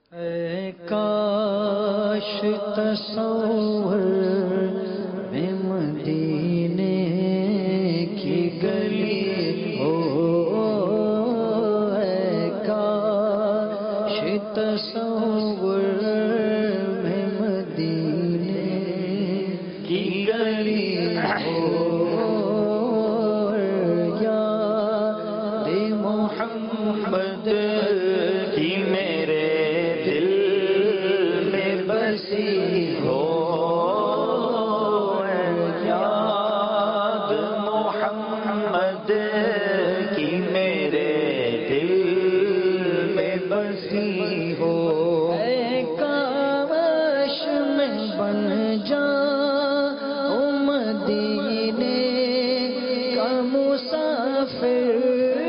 اے کاش تصور میں مدینے کی گلی ہو، اے کاش تصور میں مدینے کی گلی ہو، یاد محمد کی میرے دل میں بسی ہو، یاد محمد کی میرے دل میں بسی ہو، اے کاش میں بن جاؤں مدینے کا مسافر،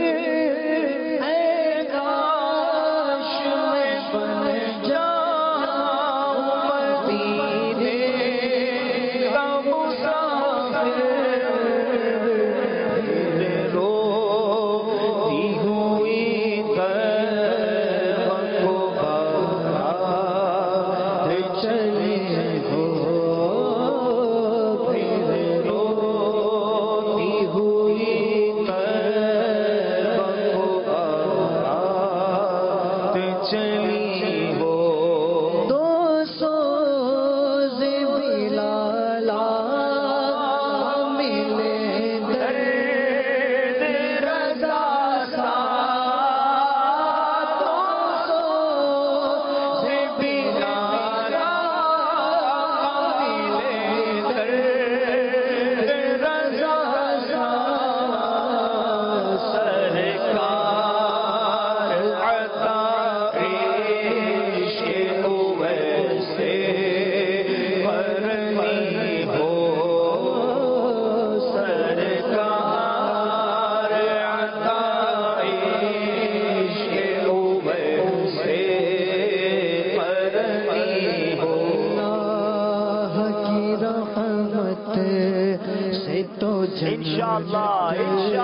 انشاءاللہ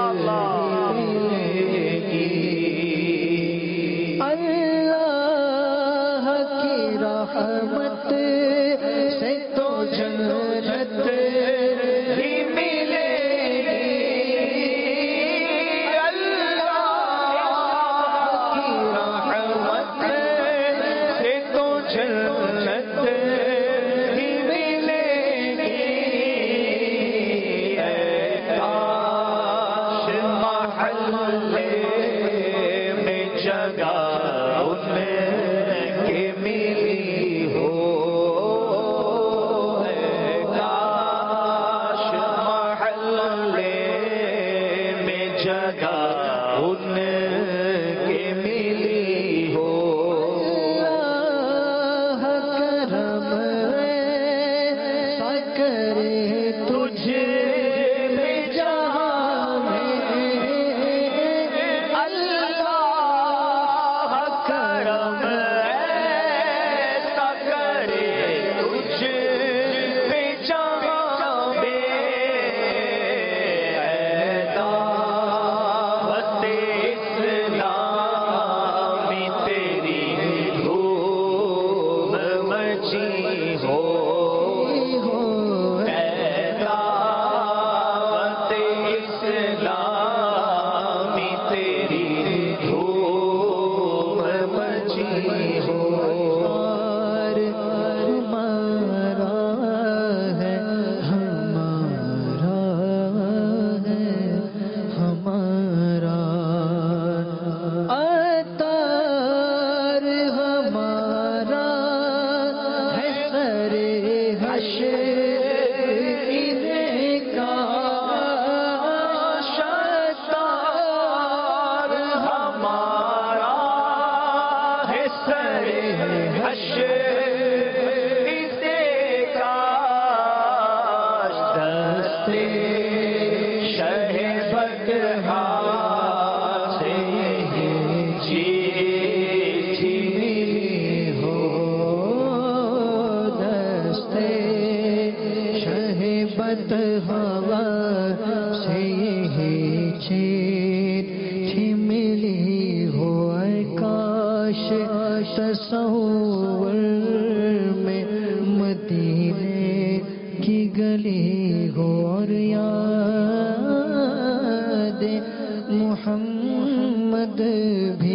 ملے گی، اللہ کی رحمت سے تو جنت ہی ملے گی، اللہ کی رحمت سے تو جنت ہی ملے گی، میں جگہ ان کے ملی ہو، کاش محلے میں جگہ ان کے ملی ہو، اللہ کرم ایسا کرے تجھے ہوا سے یہی چیت ملی ہو، کاش تصور تصور میں مدینے کی گلی ہو اور یاد محمد بھی